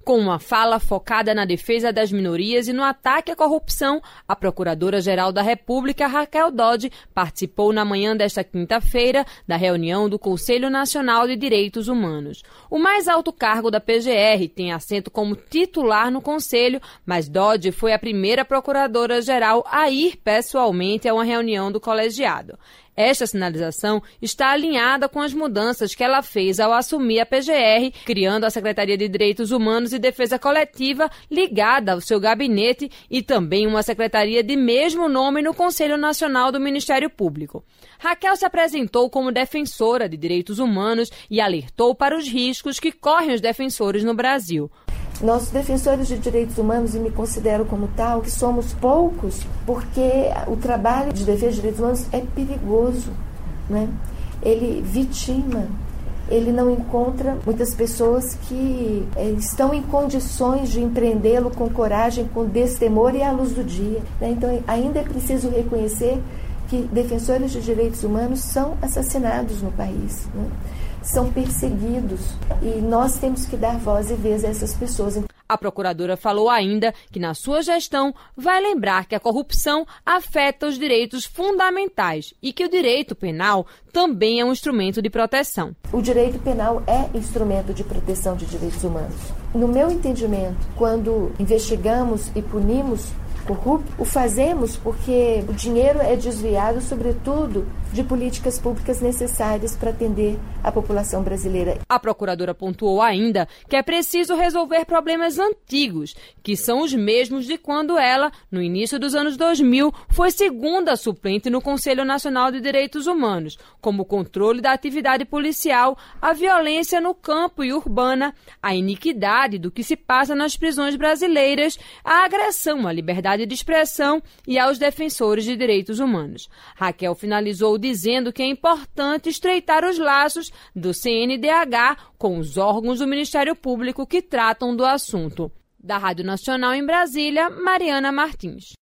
Com uma fala focada na defesa das minorias e no ataque à corrupção, a Procuradora-Geral da República, Raquel Dodge, participou na manhã desta quinta-feira da reunião do Conselho Nacional de Direitos Humanos. O mais alto cargo da PGR tem assento como titular no Conselho, mas Dodge foi a primeira Procuradora-Geral a ir pessoalmente a uma reunião do colegiado. Esta sinalização está alinhada com as mudanças que ela fez ao assumir a PGR, criando a Secretaria de Direitos Humanos e Defesa Coletiva ligada ao seu gabinete e também uma secretaria de mesmo nome no Conselho Nacional do Ministério Público. Raquel se apresentou como defensora de direitos humanos e alertou para os riscos que correm os defensores no Brasil. Nós, defensores de direitos humanos, e me considero como tal, que somos poucos, porque o trabalho de defesa de direitos humanos é perigoso, né? Ele vitima, ele não encontra muitas pessoas que estão em condições de empreendê-lo com coragem, com destemor e à luz do dia, né? Então, ainda é preciso reconhecer que defensores de direitos humanos são assassinados no país, né? São perseguidos e nós temos que dar voz e vez a essas pessoas. A procuradora falou ainda que na sua gestão vai lembrar que a corrupção afeta os direitos fundamentais e que o direito penal também é um instrumento de proteção. O direito penal é instrumento de proteção de direitos humanos. No meu entendimento, quando investigamos e punimos corrupto, o fazemos porque o dinheiro é desviado, sobretudo, de políticas públicas necessárias para atender a população brasileira. A procuradora pontuou ainda que é preciso resolver problemas antigos, que são os mesmos de quando ela, no início dos anos 2000, foi segunda suplente no Conselho Nacional de Direitos Humanos, como o controle da atividade policial, a violência no campo e urbana, a iniquidade do que se passa nas prisões brasileiras, a agressão à liberdade de expressão e aos defensores de direitos humanos. Raquel finalizou dizendo que é importante estreitar os laços do CNDH com os órgãos do Ministério Público que tratam do assunto. Da Rádio Nacional em Brasília, Mariana Martins.